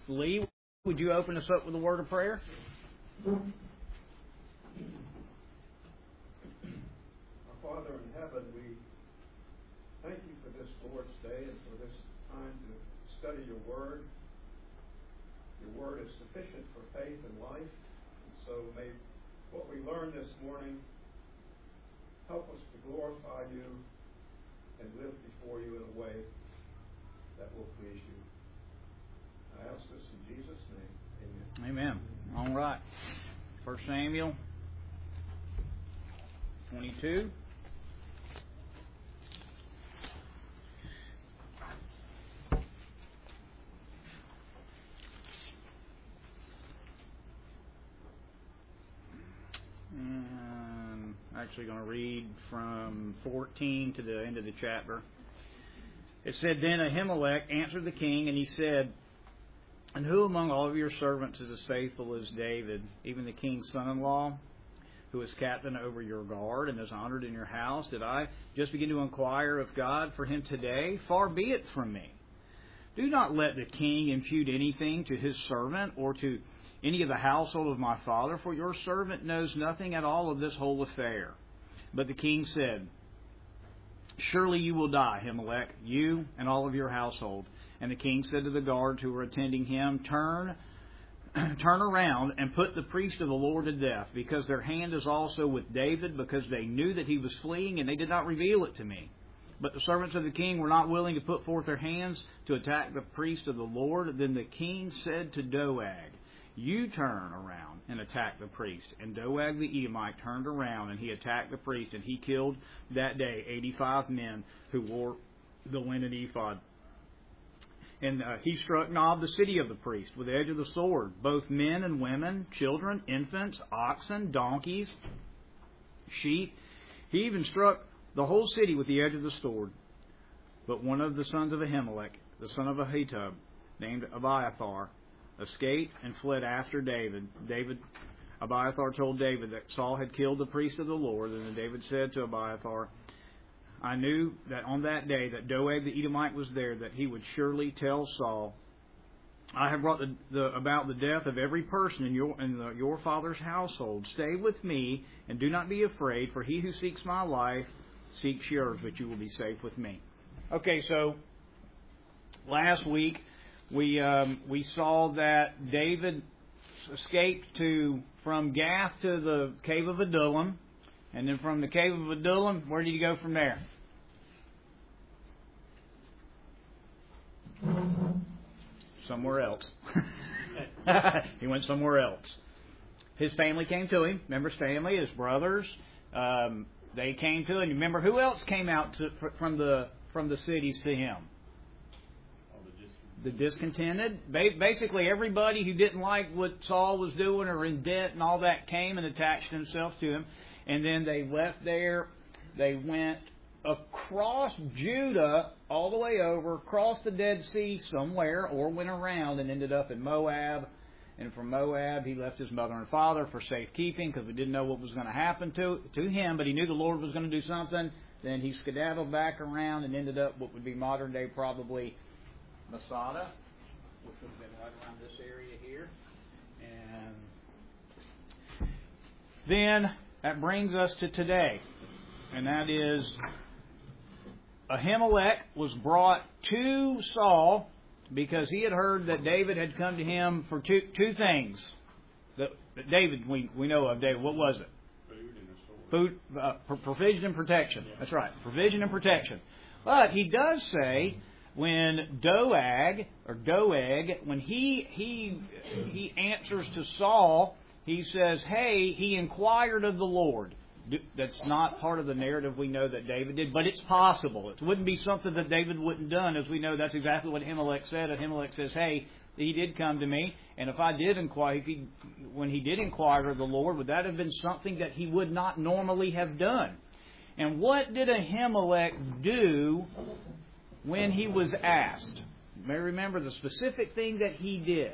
Lee, would you open us up with a word of prayer? Our Father in heaven, we thank you for this Lord's Day and for this time to study your Word. Your Word is sufficient for faith and life. And so may what we learn this morning help us to glorify you and live before you in a way that will please you. I ask this in Jesus' name. Amen. Amen. All right. 1 Samuel 22. And I'm actually going to read from 14 to the end of the chapter. It said, Then Ahimelech answered the king, and he said, And who among all of your servants is as faithful as David, even the king's son-in-law, who is captain over your guard and is honored in your house? Did I just begin to inquire of God for him today? Far be it from me. Do not let the king impute anything to his servant or to any of the household of my father, for your servant knows nothing at all of this whole affair. But the king said, Surely you will die, Ahimelech, you and all of your household. And the king said to the guards who were attending him, Turn around and put the priest of the Lord to death, because their hand is also with David, because they knew that he was fleeing, and they did not reveal it to me. But the servants of the king were not willing to put forth their hands to attack the priest of the Lord. Then the king said to Doeg, You turn around and attack the priest. And Doeg the Edomite turned around, and he attacked the priest, and he killed that day 85 men who wore the linen ephod. And he struck Nob, the city of the priest, with the edge of the sword, both men and women, children, infants, oxen, donkeys, sheep. He even struck the whole city with the edge of the sword. But one of the sons of Ahimelech, the son of Ahitub, named Abiathar, escaped and fled after David. Abiathar told David that Saul had killed the priest of the Lord. And then David said to Abiathar, I knew that on that day that Doeg the Edomite was there, that he would surely tell Saul, I have brought about the death of every person in your father's household. Stay with me and do not be afraid, for he who seeks my life seeks yours, but you will be safe with me. Okay, so last week we saw that David escaped from Gath to the cave of Adullam, and then from the cave of Adullam, where did he go from there? Somewhere else. He went somewhere else. His family came to him. Remember his family, his brothers. They came to him. Remember who else came out from the cities to him? The discontented. Basically, everybody who didn't like what Saul was doing or in debt and all that came and attached themselves to him. And then they left there. They went across Judah all the way over, across the Dead Sea somewhere, or went around and ended up in Moab. And from Moab, he left his mother and father for safekeeping because we didn't know what was going to happen to him, but he knew the Lord was going to do something. Then he skedaddled back around and ended up what would be modern day probably Masada, which would have been right around this area here. And then that brings us to today, and that is Ahimelech was brought to Saul because he had heard that David had come to him for two things. That David, we know of David. What was it? Food, provision and protection. That's right, provision and protection. But he does say when Doeg, when he answers to Saul, he says, hey, he inquired of the Lord. That's not part of the narrative we know that David did, but it's possible. It wouldn't be something that David wouldn't have done. As we know, that's exactly what Ahimelech said. Ahimelech says, hey, he did come to me, and if I did inquire, when he did inquire of the Lord, would that have been something that he would not normally have done? And what did Ahimelech do when he was asked? You may remember the specific thing that he did.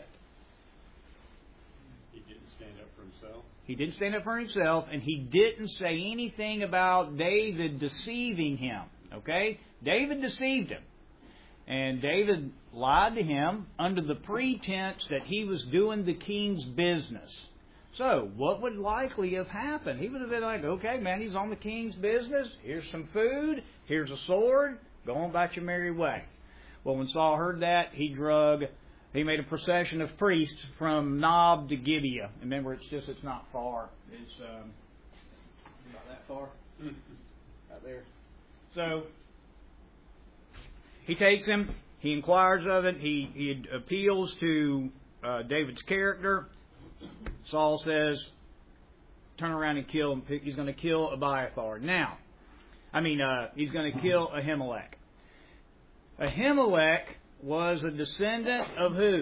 He didn't stand up for himself. He didn't stand up for himself, and he didn't say anything about David deceiving him. Okay? David deceived him. And David lied to him under the pretense that he was doing the king's business. So, what would likely have happened? He would have been like, okay, man, he's on the king's business. Here's some food. Here's a sword. Go on about your merry way. Well, when Saul heard that, he made a procession of priests from Nob to Gibeah. Remember, it's not far. It's about that far. Right there. So, he takes him. He inquires of it. He appeals to David's character. Saul says, turn around and kill him. He's going to kill Abiathar. He's going to kill Ahimelech. Ahimelech was a descendant of who?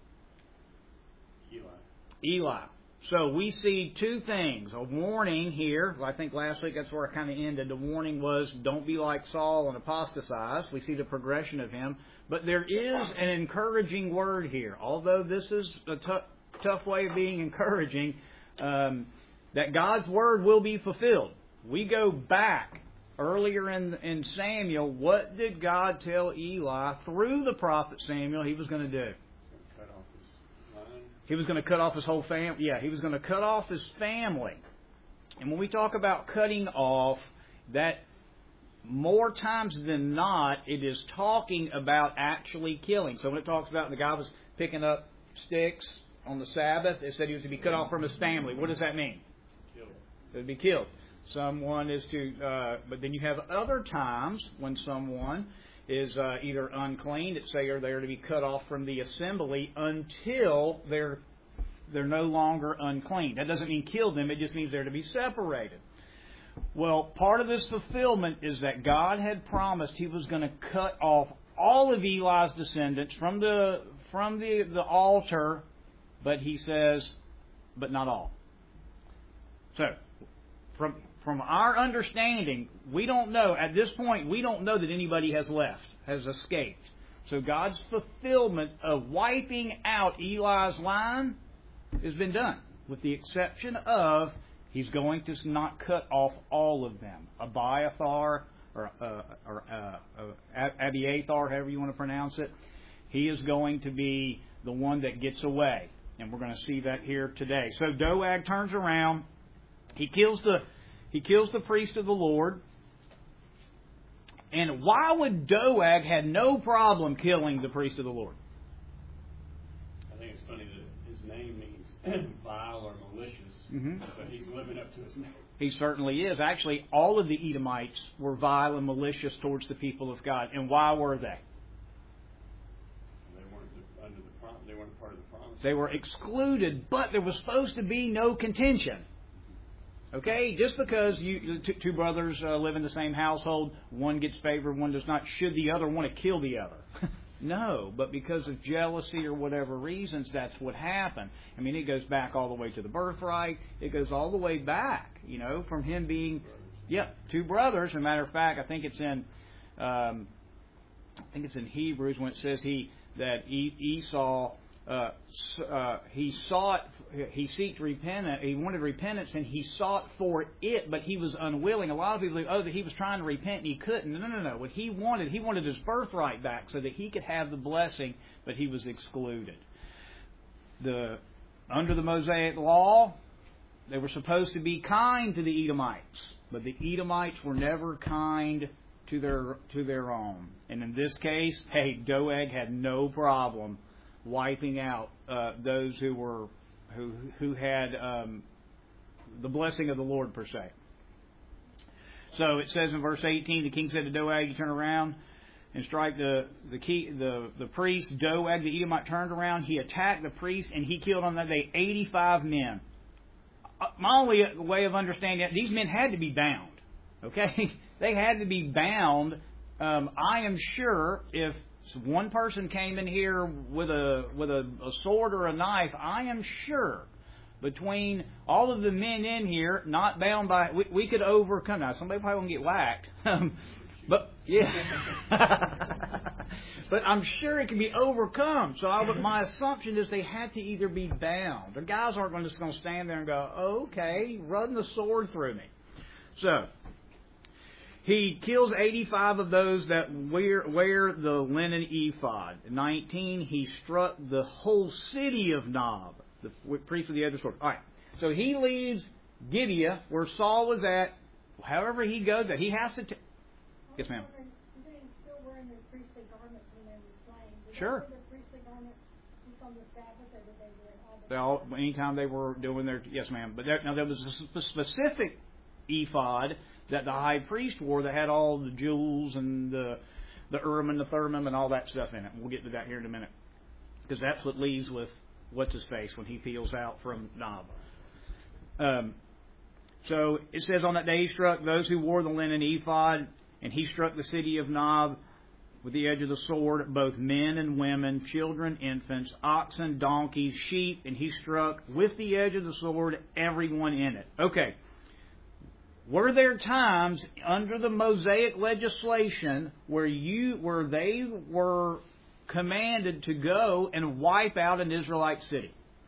Eli. So we see two things. A warning here. I think last week that's where I kind of ended. The warning was, don't be like Saul and apostatize. We see the progression of him. But there is an encouraging word here. Although this is a tough way of being encouraging, that God's word will be fulfilled. We go back earlier in Samuel. What did God tell Eli through the prophet Samuel he was going to do? Cut off his line. He was going to cut off his whole family. Yeah, he was going to cut off his family. And when we talk about cutting off, that more times than not, it is talking about actually killing. So when it talks about the guy was picking up sticks on the Sabbath, it said he was to be cut off from his family. What does that mean? Killed. To be killed. Someone is to, but then you have other times when someone is either unclean, that say are there to be cut off from the assembly until they're no longer unclean. That doesn't mean kill them, it just means they're to be separated. Well, part of this fulfillment is that God had promised He was going to cut off all of Eli's descendants from the altar, but He says, but not all. So, from our understanding, we don't know, at this point, we don't know that anybody has escaped. So God's fulfillment of wiping out Eli's line has been done, with the exception of He's going to not cut off all of them. Abiathar, or Abiathar, however you want to pronounce it, he is going to be the one that gets away. And we're going to see that here today. So Doeg turns around. He kills the priest of the Lord. And why would Doeg had no problem killing the priest of the Lord? I think it's funny that his name means vile or malicious, but he's living up to his name. He certainly is. Actually, all of the Edomites were vile and malicious towards the people of God. And why were they? They weren't part of the promise. They were excluded, but there was supposed to be no contention. Okay, just because two brothers live in the same household, one gets favored, one does not, should the other want to kill the other? No, but because of jealousy or whatever reasons, that's what happened. I mean, it goes back all the way to the birthright. It goes all the way back, from him being, two brothers. As a matter of fact, I think it's in Hebrews when it says that Esau. He seeked repentance. He wanted repentance, and he sought for it, but he was unwilling. A lot of people think, that he was trying to repent and he couldn't. No. What he wanted his birthright back so that he could have the blessing, but he was excluded. Under the Mosaic law, they were supposed to be kind to the Edomites, but the Edomites were never kind to their own. And in this case, Doeg had no problem wiping out those who had the blessing of the Lord per se. So it says in verse 18, the king said to Doeg, "You turn around and strike the priest." Doeg the Edomite turned around. He attacked the priest and he killed on that day 85 men. My only way of understanding that, these men had to be bound. Okay, they had to be bound. I am sure if one person came in here with a sword or a knife, I am sure between all of the men in here, not bound by, we could overcome. Now, somebody probably won't get whacked, but but I'm sure it can be overcome. So my assumption is they had to either be bound. The guys aren't just going to stand there and go, "Okay, run the sword through me." So He kills 85 of those that wear the linen ephod. 19, he struck the whole city of Nob, the priest of the edge of the sword. All right, so he leaves Gibeah, where Saul was at. However he goes there, he has to... Yes, ma'am. Were they still wearing their priestly garments when they were slain? Did Sure. they wear their priestly garments just on the Sabbath, or did they wear it all the time? Anytime they were doing their... Yes, ma'am. But there was a specific ephod that the high priest wore that had all the jewels and the Urim and the Thummim and all that stuff in it. We'll get to that here in a minute. Because that's what leaves with what's-his-face when he peels out from Nob. So it says, on that day he struck those who wore the linen ephod, and he struck the city of Nob with the edge of the sword, both men and women, children, infants, oxen, donkeys, sheep, and he struck with the edge of the sword everyone in it. Okay. Were there times under the Mosaic legislation where they were commanded to go and wipe out an Israelite city?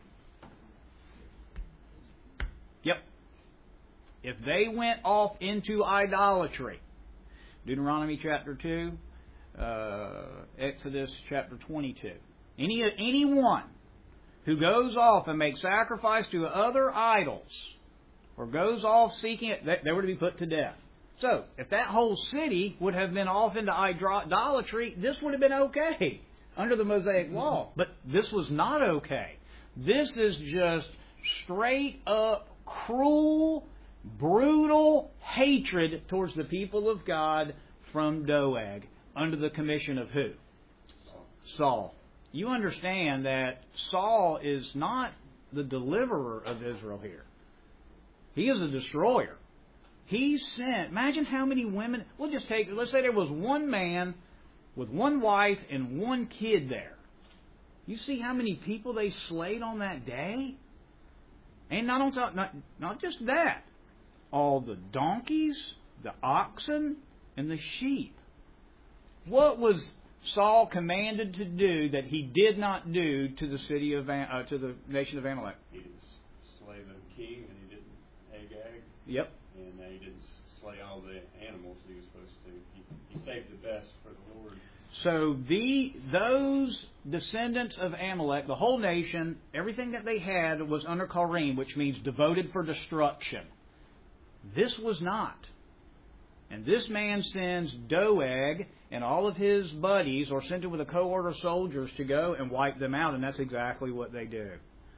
Yep. If they went off into idolatry, Deuteronomy chapter 2, Exodus chapter 22. Anyone who goes off and makes sacrifice to other idols, or goes off seeking it, they were to be put to death. So, if that whole city would have been off into idolatry, this would have been okay under the Mosaic law. But this was not okay. This is just straight up cruel, brutal hatred towards the people of God from Doeg under the commission of who? Saul. You understand that Saul is not the deliverer of Israel here. He is a destroyer. He sent, imagine how many women, let's say there was one man with one wife and one kid there. You see how many people they slayed on that day? And not just that. All the donkeys, the oxen, and the sheep. What was Saul commanded to do that he did not do to the city of to the nation of Amalek? He didn't slay the king, and he didn't Agag. Yep. And he didn't slay all the animals he was supposed to. He saved the best for the Lord. So those descendants of Amalek, the whole nation, everything that they had was under Karim, which means devoted for destruction. This was not. And this man sends Doeg and all of his buddies, or sent him with a cohort of soldiers to go and wipe them out, and that's exactly what they do.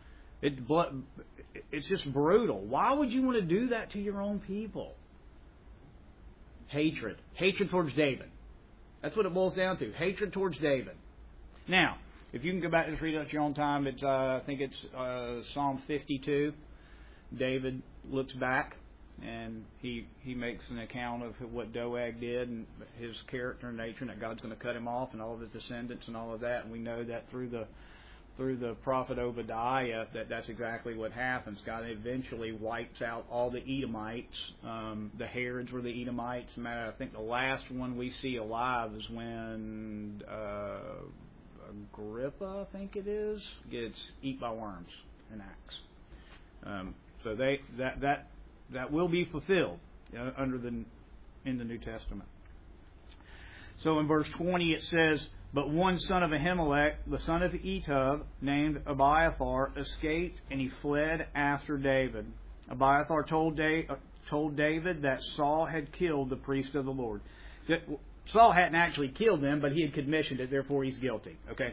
It's just brutal. Why would you want to do that to your own people? Hatred. Hatred towards David. That's what it boils down to. Hatred towards David. Now, if you can go back and just read it at your own time, I think it's Psalm 52. David looks back and he makes an account of what Doeg did and his character and nature, and that God's going to cut him off and all of his descendants and all of that. And we know that through the prophet Obadiah that's exactly what happens. God eventually wipes out all the Edomites. The Herods were the Edomites. I think the last one we see alive is when Agrippa, I think it is, gets eaten by worms in Acts. So that will be fulfilled in the New Testament. So in verse 20 it says, "But one son of Ahimelech, the son of Etub, named Abiathar, escaped, and he fled after David. Abiathar told David that Saul had killed the priest of the Lord." Saul hadn't actually killed them, but he had commissioned it, therefore he's guilty. Okay?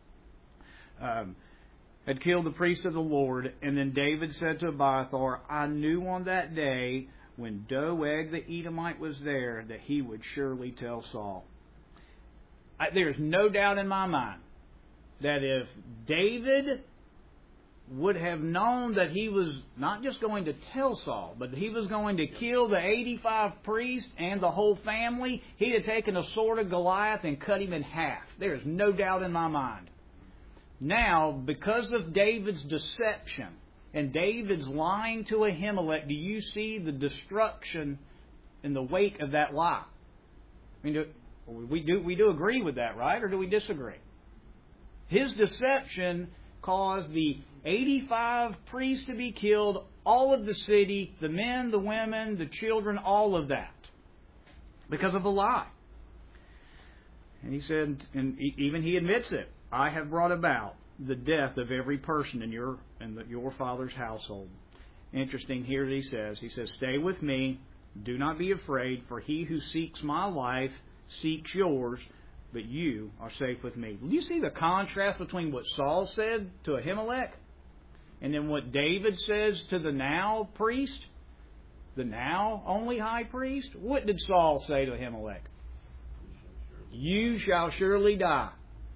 Had killed the priest of the Lord. And then David said to Abiathar, "I knew on that day when Doeg the Edomite was there that he would surely tell Saul." There's no doubt in my mind that if David would have known that he was not just going to tell Saul, but he was going to kill the 85 priests and the whole family, he'd have taken a sword of Goliath and cut him in half. There's no doubt in my mind. Now, because of David's deception and David's lying to Ahimelech, do you see the destruction in the wake of that lie? I mean, we do agree with that, right? Or do we disagree? His deception caused the 85 priests to be killed, all of the city, the men, the women, the children, all of that. because of a lie. And he said, and even he admits it, I have brought about the death of every person in your father's household. Interesting, here he says, stay with me, do not be afraid, for he who seeks my life seeks yours, but you are safe with me. Do you see the contrast between what Saul said to Ahimelech and then what David says to the now priest, the now only high priest? What did Saul say to Ahimelech? You shall surely die.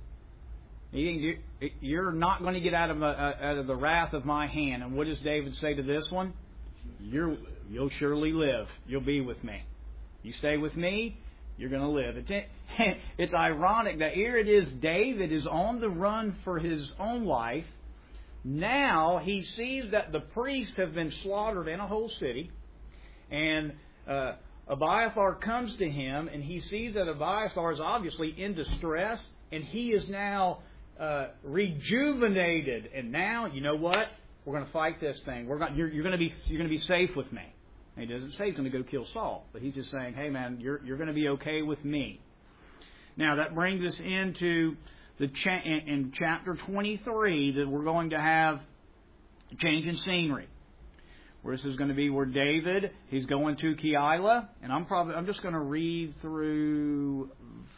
You're not going to get out of the wrath of my hand. And what does David say to this one? You'll surely live. You'll be with me. You stay with me, you're going to live. It's ironic that here it is, David is on the run for his own life. Now he sees that the priests have been slaughtered in a whole city. And Abiathar comes to him, and he sees that Abiathar is obviously in distress, and he is now rejuvenated. And now, you know what? We're going to fight this thing. You're going to be safe with me. And he doesn't say he's going to go kill Saul, but he's just saying, hey man, you're going to be okay with me. Now that brings us into in chapter 23 that we're going to have a change in scenery. Where this is going to be where David, he's going to Keilah, and I'm just going to read through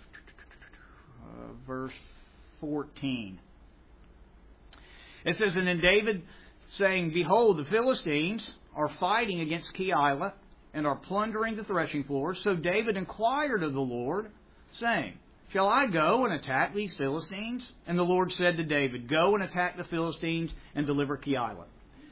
verse 14. It says, and then David saying, behold, the Philistines are fighting against Keilah and are plundering the threshing floors. So David inquired of the Lord, saying, shall I go and attack these Philistines? And the Lord said to David, go and attack the Philistines and deliver Keilah.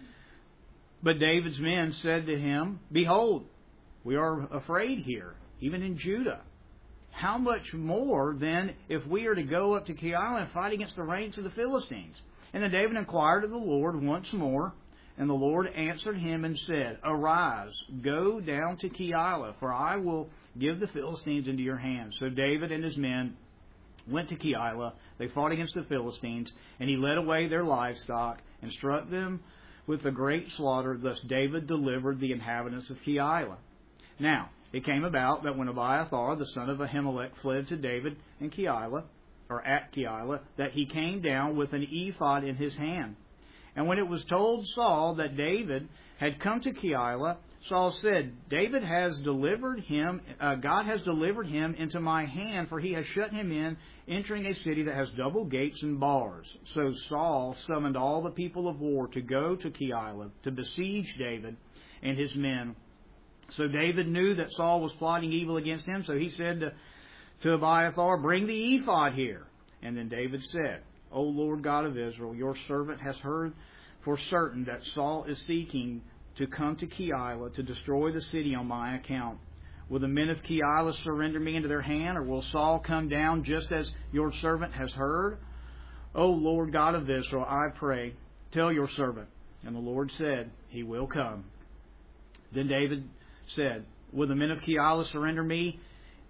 But David's men said to him, behold, we are afraid here, even in Judah. How much more, then, if we are to go up to Keilah and fight against the ranks of the Philistines? And then David inquired of the Lord once more, and the Lord answered him and said, arise, go down to Keilah, for I will give the Philistines into your hands. So David and his men went to Keilah. They fought against the Philistines, and he led away their livestock and struck them with a great slaughter. Thus David delivered the inhabitants of Keilah. Now, it came about that when Abiathar, the son of Ahimelech, fled to David in Keilah, or at Keilah, that he came down with an ephod in his hand. And when it was told Saul that David had come to Keilah, Saul said, God has delivered him into my hand, for he has shut him in, entering a city that has double gates and bars. So Saul summoned all the people of war to go to Keilah, to besiege David and his men. So David knew that Saul was plotting evil against him, so he said to Abiathar, bring the ephod here. And then David said, O Lord God of Israel, your servant has heard for certain that Saul is seeking to come to Keilah to destroy the city on my account. Will the men of Keilah surrender me into their hand, or will Saul come down just as your servant has heard? O Lord God of Israel, I pray, tell your servant. And the Lord said, he will come. Then David said, will the men of Keilah surrender me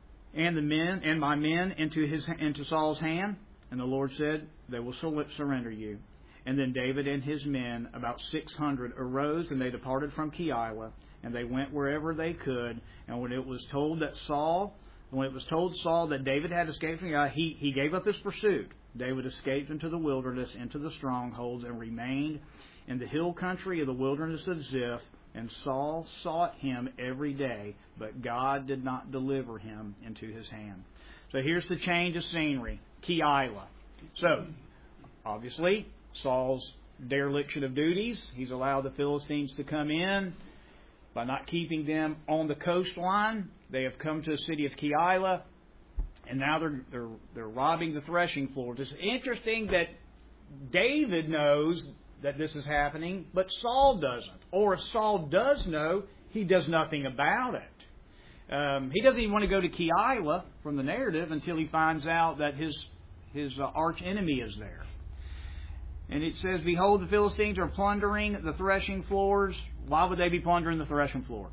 and my men into Saul's hand? And the Lord said, they will surrender you. And then David and his men, about 600, arose, and they departed from Keilah, and they went wherever they could. And when it was told Saul that David had escaped from Keilah, he gave up his pursuit. David escaped into the wilderness, into the strongholds, and remained in the hill country of the wilderness of Ziph. And Saul sought him every day, but God did not deliver him into his hand. So here's the change of scenery. Keilah. So, obviously, Saul's dereliction of duties. He's allowed the Philistines to come in by not keeping them on the coastline. They have come to the city of Keilah, and now they're robbing the threshing floors. It's interesting that David knows that this is happening, but Saul doesn't. Or if Saul does know, he does nothing about it. He doesn't even want to go to Keilah from the narrative until he finds out that his arch enemy is there. And it says, behold, the Philistines are plundering the threshing floors. Why would they be plundering the threshing floor?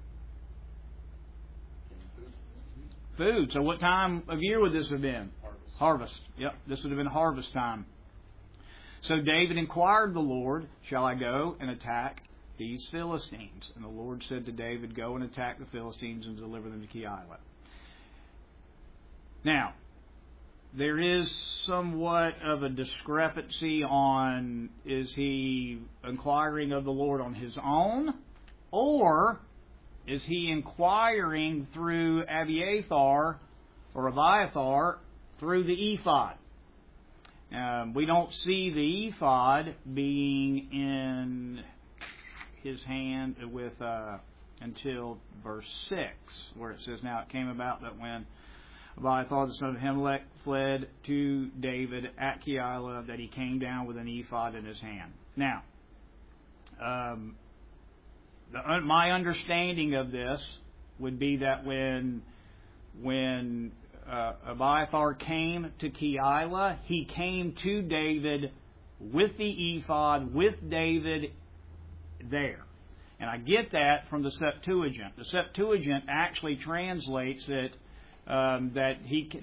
Food. So what time of year would this have been? Harvest. Yep, this would have been harvest time. So David inquired of the Lord, shall I go and attack these Philistines? And the Lord said to David, go and attack the Philistines and deliver them to Keilah. Now, there is somewhat of a discrepancy on, is he inquiring of the Lord on his own, or is he inquiring through Abiathar or Abiathar through the ephod? We don't see the ephod being in his hand with until verse 6, where it says, "Now it came about that when Abiathar the son of Ahimelech fled to David at Keilah, that he came down with an ephod in his hand." Now, my understanding of this would be that when Abiathar came to Keilah, he came to David with the ephod, with David there. And I get that from the Septuagint. The Septuagint actually translates it that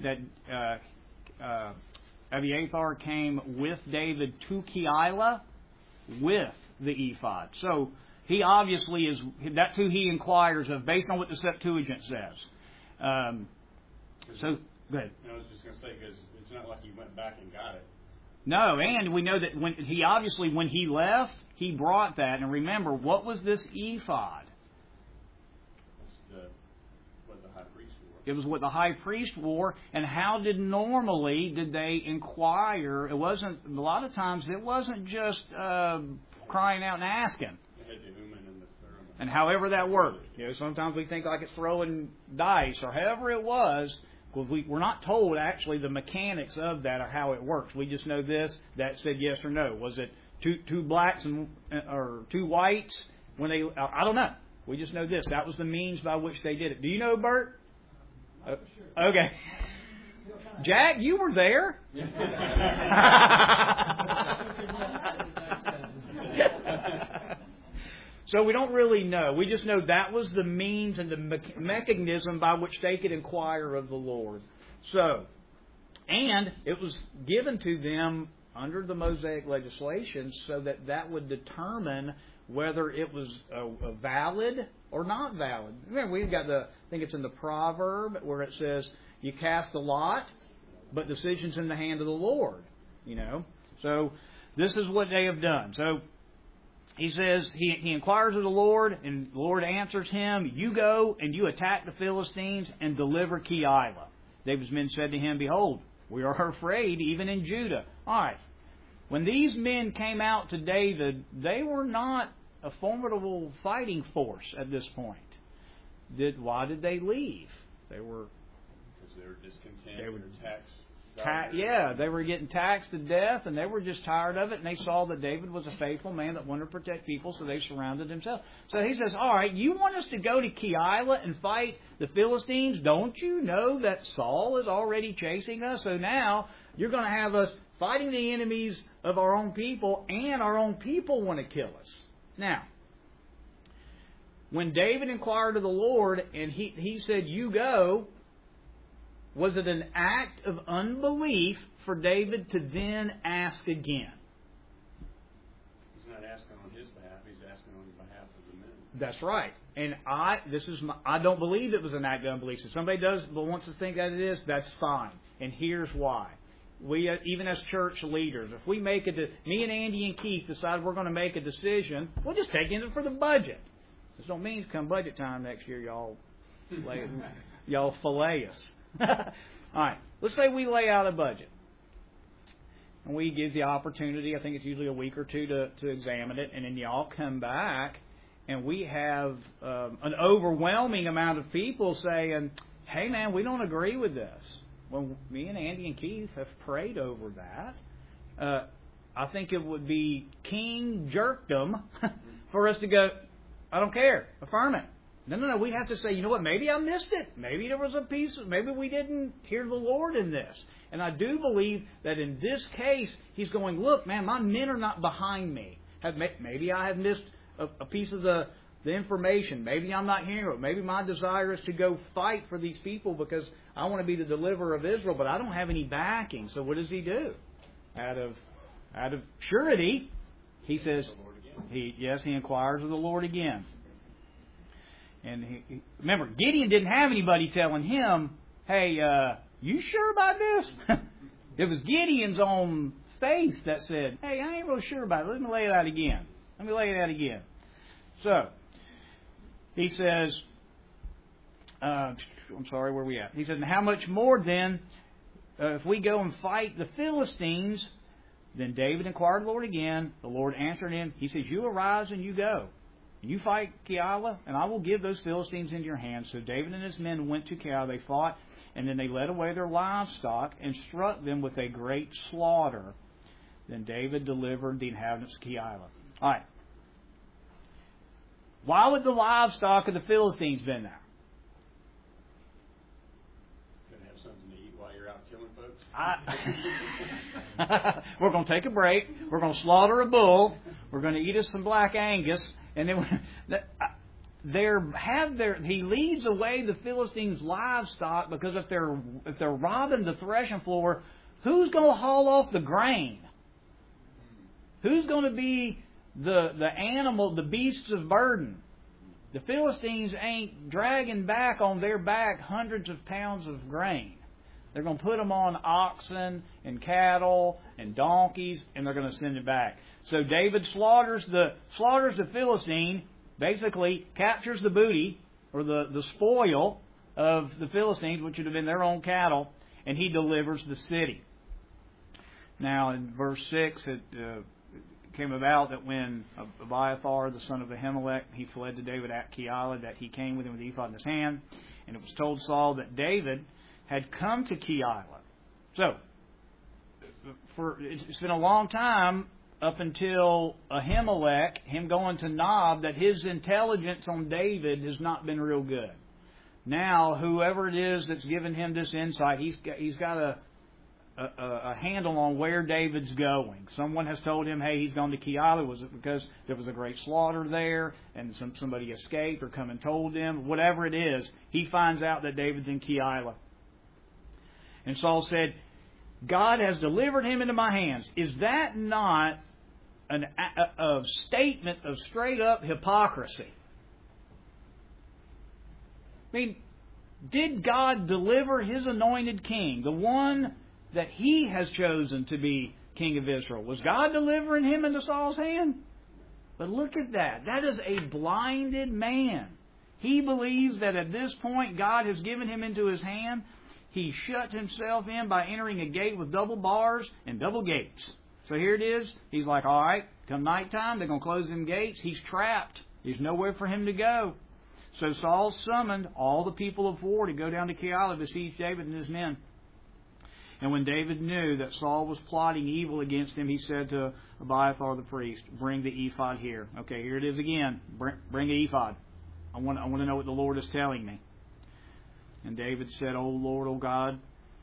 Abiathar came with David to Keilah with the ephod. So he obviously is, that's who he inquires of based on what the Septuagint says. So, go ahead. I was just going to say, because it's not like he went back and got it. No, and we know that when he left, he brought that. And remember, what was this ephod? That's what the high priest wore. It was what the high priest wore. And how did they inquire? It wasn't, a lot of times, it wasn't just crying out and asking. They had the Urim and the Thummim. And however that worked. Sometimes we think like it's throwing dice or however it was. Because we're not told actually the mechanics of that or how it works. We just know this, that said yes or no. Was it two blacks or two whites when they? I don't know. We just know this. That was the means by which they did it. Do you know, Bert? Okay. Jack, you were there. So we don't really know. We just know that was the means and the mechanism by which they could inquire of the Lord. So, and it was given to them under the Mosaic legislation so that would determine whether it was valid or not valid. Remember, we've got I think it's in the proverb where it says, you cast a lot, but decision's in the hand of the Lord. So this is what they have done. So, he says, he inquires of the Lord, and the Lord answers him, "You go and you attack the Philistines and deliver Keilah." David's men said to him, "Behold, we are afraid even in Judah." All right. When these men came out to David, they were not a formidable fighting force at this point. Why did they leave? Because they were discontent. They were taxed. They were getting taxed to death, and they were just tired of it, and they saw that David was a faithful man that wanted to protect people, so they surrounded themselves. So he says, all right, you want us to go to Keilah and fight the Philistines? Don't you know that Saul is already chasing us? So now you're going to have us fighting the enemies of our own people, and our own people want to kill us. Now, when David inquired of the Lord, and he said, you go, was it an act of unbelief for David to then ask again? He's not asking on his behalf. He's asking on behalf of the men. That's right. And I don't believe it was an act of unbelief. If somebody does but wants to think that it is, that's fine. And here's why. We, even as church leaders, if we me and Andy and Keith decide we're going to make a decision, we'll just take it for the budget. This don't mean come budget time next year, y'all fillet us. All right. Let's say we lay out a budget. And we give the opportunity, I think it's usually a week or two to examine it. And then y'all come back and we have an overwhelming amount of people saying, hey, man, we don't agree with this. Well, me and Andy and Keith have prayed over that. I think it would be king jerkdom for us to go, I don't care, affirm it. No. We have to say, you know what, maybe I missed it. Maybe there was a piece, maybe we didn't hear the Lord in this. And I do believe that in this case, he's going, look, man, my men are not behind me. Maybe I have missed a piece of the information. Maybe I'm not hearing it. Maybe my desire is to go fight for these people because I want to be the deliverer of Israel, but I don't have any backing. So what does he do? Out of surety, he says, he inquires of the Lord again. And remember, Gideon didn't have anybody telling him, hey, You sure about this? It was Gideon's own faith that said, hey, I ain't real sure about it. Let me lay it out again. So, he says, I'm sorry, where are we at? He says, and how much more then, if we go and fight the Philistines? Then David inquired of the Lord again. The Lord answered him. He says, you arise and you go. You fight Keilah, and I will give those Philistines into your hands. So David and his men went to Keilah. They fought, and then they led away their livestock and struck them with a great slaughter. Then David delivered the inhabitants of Keilah. All right. Why would the livestock of the Philistines been there? Gonna have something to eat while you're out killing folks. We're going to take a break. We're going to slaughter a bull. We're going to eat us some black Angus, and then he leads away the Philistines' livestock because if they're robbing the threshing floor, who's going to haul off the grain? Who's going to be the animal, the beasts of burden? The Philistines ain't dragging back on their back hundreds of pounds of grain. They're going to put them on oxen and cattle and donkeys, and they're going to send it back. So David slaughters the Philistine, basically captures the booty or the spoil of the Philistines, which would have been their own cattle, and he delivers the city. Now, in verse 6, it came about that when Abiathar, the son of Ahimelech, he fled to David at Keilah, that he came with him with the ephod in his hand, and it was told Saul that David had come to Keilah. So, it's been a long time up until Ahimelech, him going to Nob, that his intelligence on David has not been real good. Now, whoever it is that's given him this insight, he's got a handle on where David's going. Someone has told him, hey, he's gone to Keilah. Was it because there was a great slaughter there and somebody escaped or come and told him? Whatever it is, he finds out that David's in Keilah. And Saul said, God has delivered him into my hands. Is that not a statement of straight up hypocrisy? I mean, did God deliver His anointed king, the one that He has chosen to be king of Israel? Was God delivering him into Saul's hand? But look at that. That is a blinded man. He believes that at this point God has given him into his hand. He shut himself in by entering a gate with double bars and double gates. So here it is. He's like, all right, come nighttime, they're going to close them gates. He's trapped. There's nowhere for him to go. So Saul summoned all the people of war to go down to Keilah to besiege David and his men. And when David knew that Saul was plotting evil against him, he said to Abiathar the priest, bring the ephod here. Okay, here it is again. Bring the ephod. I want to know what the Lord is telling me. And David said, O Lord, O God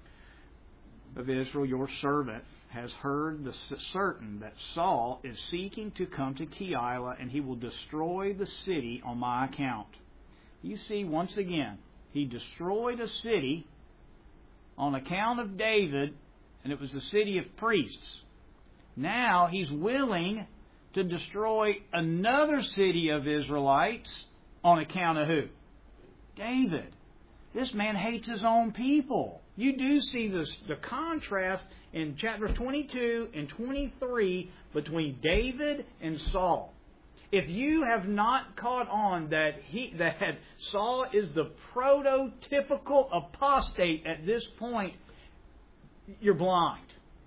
of Israel, your servant has heard the certain that Saul is seeking to come to Keilah, and he will destroy the city on my account. You see, once again, he destroyed a city on account of David, and it was the city of priests. Now he's willing to destroy another city of Israelites on account of who? David. This man hates his own people. You do see the contrast in chapter 22 and 23 between David and Saul. If you have not caught on that Saul is the prototypical apostate at this point, you're blind.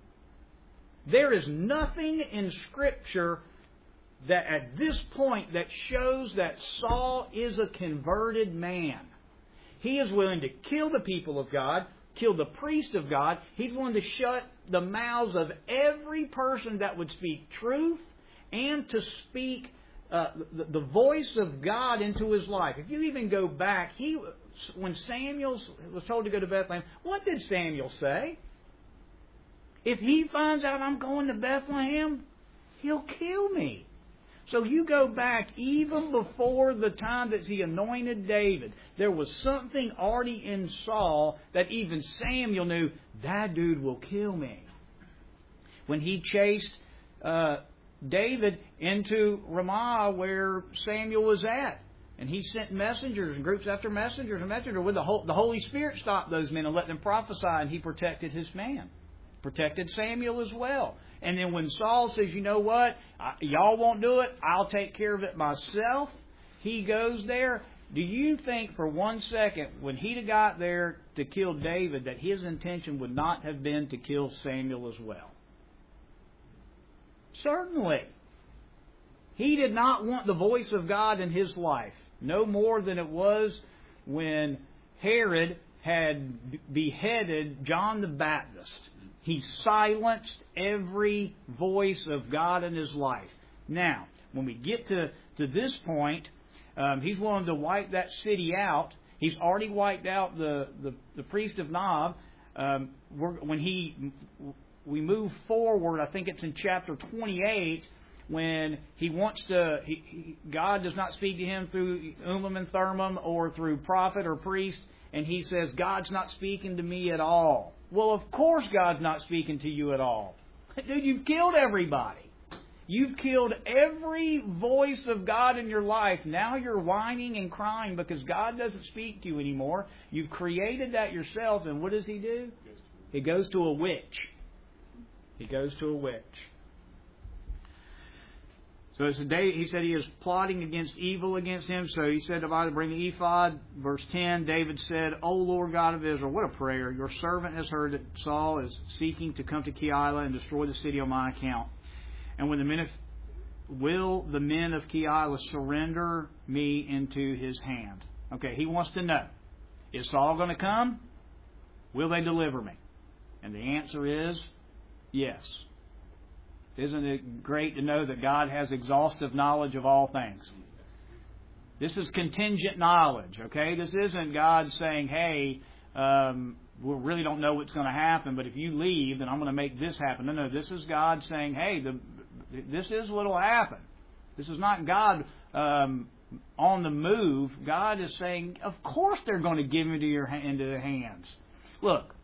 There is nothing in Scripture that at this point that shows that Saul is a converted man. He is willing to kill the people of God, kill the priest of God. He's willing to shut the mouths of every person that would speak truth and to speak the voice of God into his life. If you even go back, when Samuel was told to go to Bethlehem, what did Samuel say? If he finds out I'm going to Bethlehem, he'll kill me. So you go back even before the time that he anointed David, there was something already in Saul that even Samuel knew, that dude will kill me. When he chased David into Ramah where Samuel was at, And he sent messengers and groups after messengers and messengers. With the Holy Spirit stopped those men and let them prophesy, and he protected his man. Protected Samuel as well. And then when Saul says, you know what, y'all won't do it, I'll take care of it myself, he goes there. Do you think for 1 second, when he'd have got there to kill David, that his intention would not have been to kill Samuel as well? Certainly. He did not want the voice of God in his life, no more than it was when Herod had beheaded John the Baptist. He silenced every voice of God in his life. Now, when we get to this point, he's willing to wipe that city out. He's already wiped out the priest of Nob. When we move forward, I think it's in chapter 28, when he wants to, God does not speak to him through Urim and Thummim or through prophet or priest, and he says, God's not speaking to me at all. Well, of course God's not speaking to you at all. Dude, you've killed everybody. You've killed every voice of God in your life. Now you're whining and crying because God doesn't speak to you anymore. You've created that yourself, and what does he do? He goes to a witch. He goes to a witch. So he said he is plotting against evil against him. So he said, if I bring the ephod, verse 10, David said, O Lord God of Israel, what a prayer. Your servant has heard that Saul is seeking to come to Keilah and destroy the city on my account. And when will the men of Keilah surrender me into his hand? Okay, he wants to know, is Saul going to come? Will they deliver me? And the answer is yes. Isn't it great to know that God has exhaustive knowledge of all things? This is contingent knowledge, okay? This isn't God saying, hey, we really don't know what's going to happen, but if you leave, then I'm going to make this happen. No, this is God saying, hey, this is what will happen. This is not God on the move. God is saying, of course they're going to give into their hands. Look,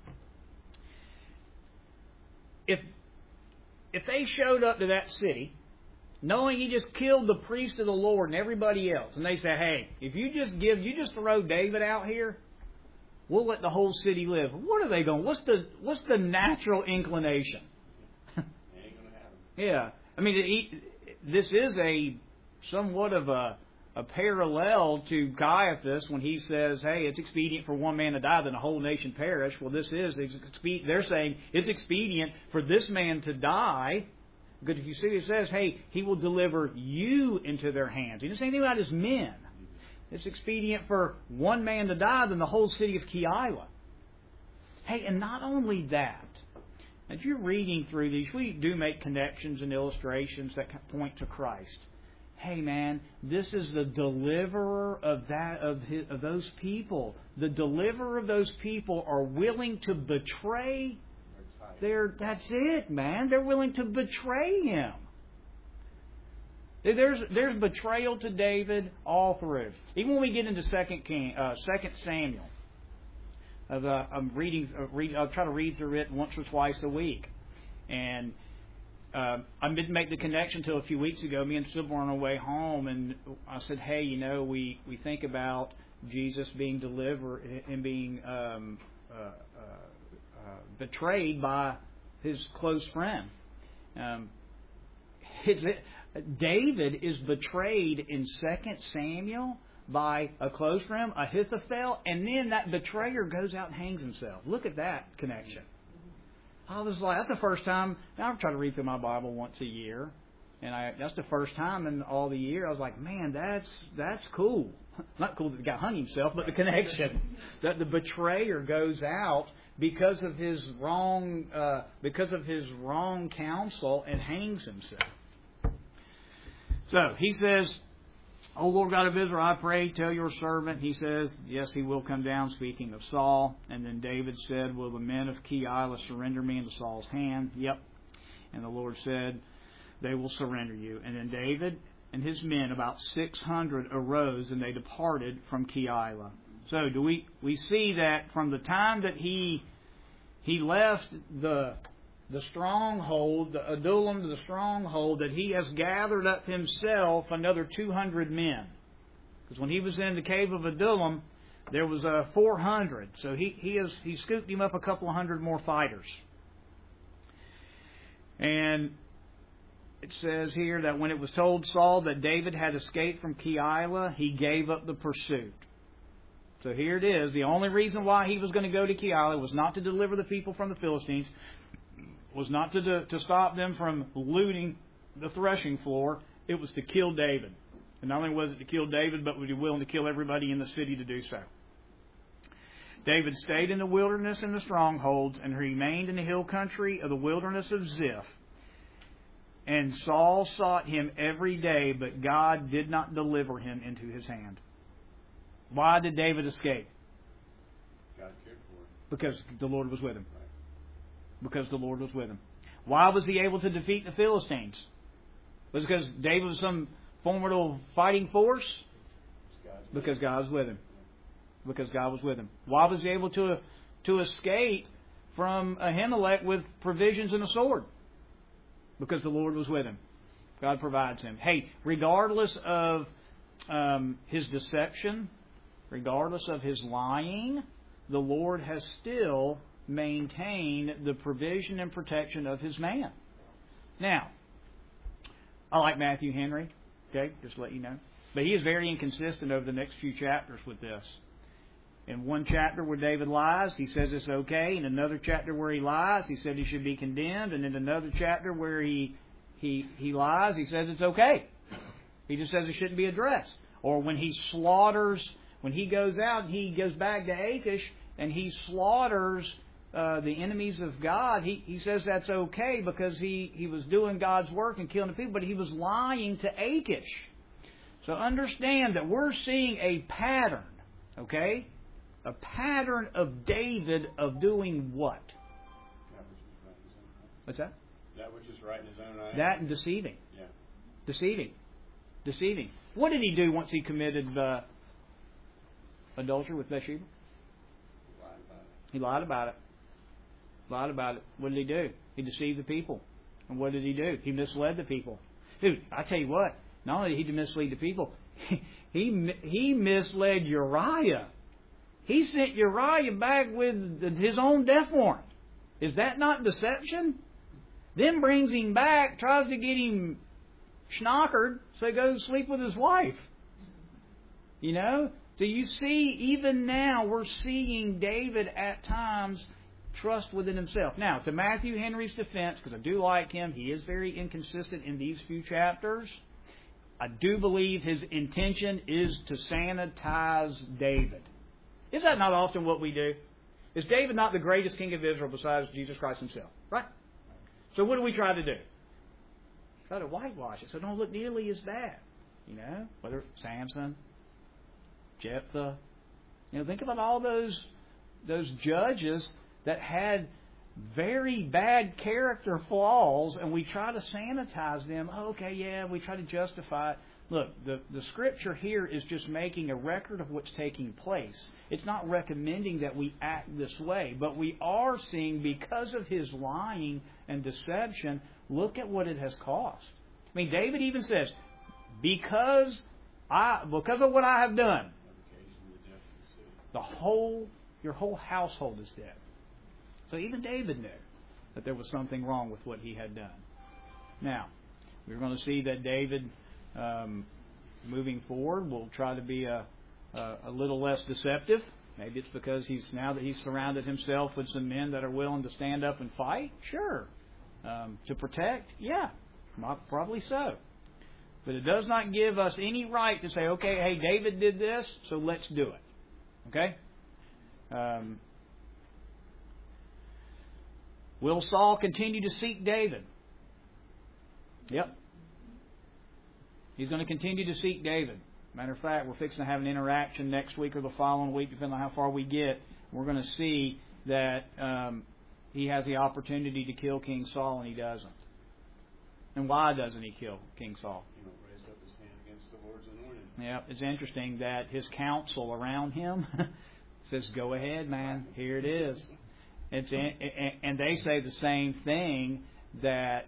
if they showed up to that city, knowing he just killed the priest of the Lord and everybody else, and they say, hey, if you just throw David out here, we'll let the whole city live. What are they going? What's the natural inclination? Ain't gonna happen. Yeah, I mean, this is somewhat of a parallel to Caiaphas when he says, hey, it's expedient for one man to die than the whole nation perish. Well, they're saying it's expedient for this man to die. Because if you see, it says, hey, he will deliver you into their hands. He doesn't say anything about his men. It's expedient for one man to die than the whole city of Keilah. Hey, and not only that, as you're reading through these, we do make connections and illustrations that point to Christ. Hey, man, this is the deliverer of those people. The deliverer of those people are willing to betray that's it, man. They're willing to betray him. There's betrayal to David all through. Even when we get into 2 Samuel, I'll try to read through it once or twice a week, and I didn't make the connection until a few weeks ago. Me and Sybil were on our way home, and I said, "Hey, we think about Jesus being delivered and being betrayed by his close friend." David is betrayed in 2 Samuel by a close friend, Ahithophel, and then that betrayer goes out and hangs himself. Look at that connection. I was like, that's the first time. Now I try to read through my Bible once a year, and that's the first time in all the year. I was like, man, that's cool. Not cool that the guy hung himself, but the connection that the betrayer goes out because of his wrong counsel and hangs himself. So he says, "O Lord God of Israel, I pray, tell your servant." He says, yes, he will come down, speaking of Saul. And then David said, will the men of Keilah surrender me into Saul's hand? Yep. And the Lord said, they will surrender you. And then David and his men, about 600, arose, and they departed from Keilah. So do we see that from the time that he left the stronghold, the Adullam, the stronghold, that he has gathered up himself another 200 men. Because when he was in the cave of Adullam, there was 400. So he scooped him up a couple of hundred more fighters. And it says here that when it was told Saul that David had escaped from Keilah, he gave up the pursuit. So here it is. The only reason why he was going to go to Keilah was not to deliver the people from the Philistines, was not to stop them from looting the threshing floor. It was to kill David. And not only was it to kill David, but was he willing to kill everybody in the city to do so. David stayed in the wilderness and the strongholds and remained in the hill country of the wilderness of Ziph. And Saul sought him every day, but God did not deliver him into his hand. Why did David escape? God cared for him. Because the Lord was with him. Right. Because the Lord was with him. Why was he able to defeat the Philistines? Was it because David was some formidable fighting force? Because God was with him. Because God was with him. Why was he able to escape from Ahimelech with provisions and a sword? Because the Lord was with him. God provides him. Hey, regardless of his deception, regardless of his lying, the Lord has still maintained the provision and protection of his man. Now, I like Matthew Henry. Okay, just to let you know. But he is very inconsistent over the next few chapters with this. In one chapter where David lies, he says it's okay. In another chapter where he lies, he said he should be condemned. And in another chapter where he lies, he says it's okay. He just says it shouldn't be addressed. Or when he slaughters, when he goes out and he goes back to Achish and he slaughters the enemies of God, he says that's okay because he was doing God's work and killing the people, but he was lying to Achish. So understand that we're seeing a pattern, okay? A pattern of David of doing what? What's that? That which is right in his own eyes. That and deceiving. Yeah. Deceiving. What did he do once he committed adultery with Bathsheba? He lied about it. What did he do? He deceived the people. And what did he do? He misled the people. Dude, I tell you what, not only did he mislead the people, he misled Uriah. He sent Uriah back with his own death warrant. Is that not deception? Then brings him back, tries to get him schnockered, so he goes to sleep with his wife. You know? So you see, even now, we're seeing David at times trust within himself. Now, to Matthew Henry's defense, because I do like him, he is very inconsistent in these few chapters. I do believe his intention is to sanitize David. Is that not often what we do? Is David not the greatest king of Israel besides Jesus Christ himself? Right? So what do we try to do? Try to whitewash it so it don't look nearly as bad. You know, whether Samson, Jephthah. You know, think about all those judges that had very bad character flaws, and we try to sanitize them. Okay, yeah, we try to justify it. Look, the Scripture here is just making a record of what's taking place. It's not recommending that we act this way, but we are seeing, because of his lying and deception, look at what it has cost. I mean, David even says, because of what I have done, your whole household is dead. So even David knew that there was something wrong with what he had done. Now, we're going to see that David, moving forward, will try to be a little less deceptive. Maybe it's because now that he's surrounded himself with some men that are willing to stand up and fight. Sure. To protect? Yeah. Probably so. But it does not give us any right to say, okay, hey, David did this, so let's do it. Okay? Will Saul continue to seek David? Yep. He's going to continue to seek David. Matter of fact, we're fixing to have an interaction next week or the following week, depending on how far we get. We're going to see that he has the opportunity to kill King Saul, and he doesn't. And why doesn't he kill King Saul? He won't raise up his hand against the Lord's anointed. Yeah, it's interesting that his counsel around him says, "Go ahead, man. Here it is." And they say the same thing that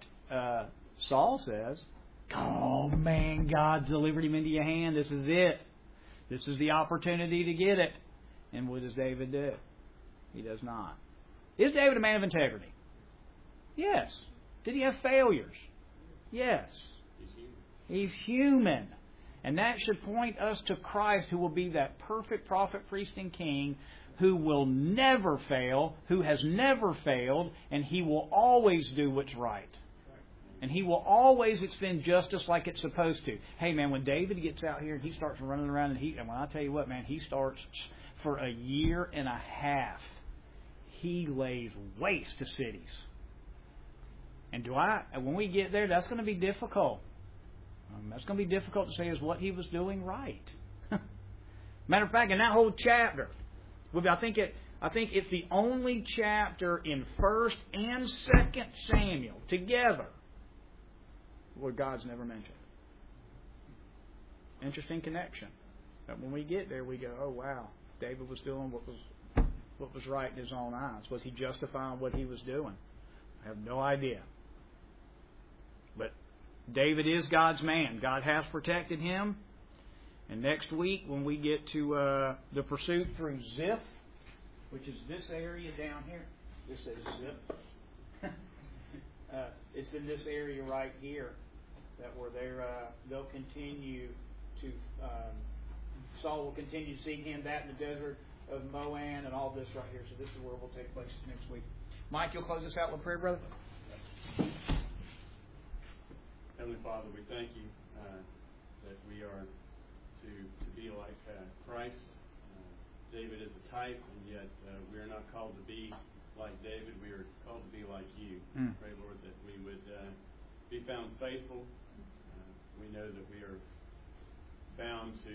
Saul says. Oh, man, God delivered him into your hand. This is it. This is the opportunity to get it. And what does David do? He does not. Is David a man of integrity? Yes. Did he have failures? Yes. He's human. And that should point us to Christ, who will be that perfect prophet, priest, and king, who will never fail, who has never failed, and He will always do what's right. And He will always extend justice like it's supposed to. Hey, man, when David gets out here and he starts running around, and when I tell you what, man, he starts for a year and a half. He lays waste to cities. And when we get there, that's going to be difficult. That's going to be difficult to say is what he was doing right. Matter of fact, in that whole chapter, I think it's the only chapter in 1 and 2 Samuel together where God's never mentioned. Interesting connection. But when we get there, we go, oh wow, David was doing what was right in his own eyes. Was he justifying what he was doing? I have no idea. But David is God's man. God has protected him. And next week, when we get to the pursuit through Ziph, which is this area down here, this says Ziph. It's in this area right here that where they'll continue to. Saul will continue to seek him, that in the desert of Moab, and all this right here. So this is where will take place next week. Mike, you'll close us out with prayer, brother. Heavenly Father, we thank you that we are to be like Christ. David is a type, and yet we are not called to be like David. We are called to be like you. Pray, Lord, that we would be found faithful. We know that we are bound to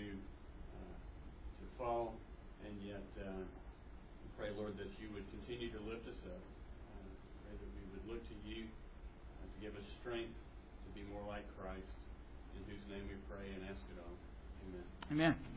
fall, and yet pray, Lord, that you would continue to lift us up. Pray that we would look to you to give us strength to be more like Christ, in whose name we pray and ask it all. Amen. Amen.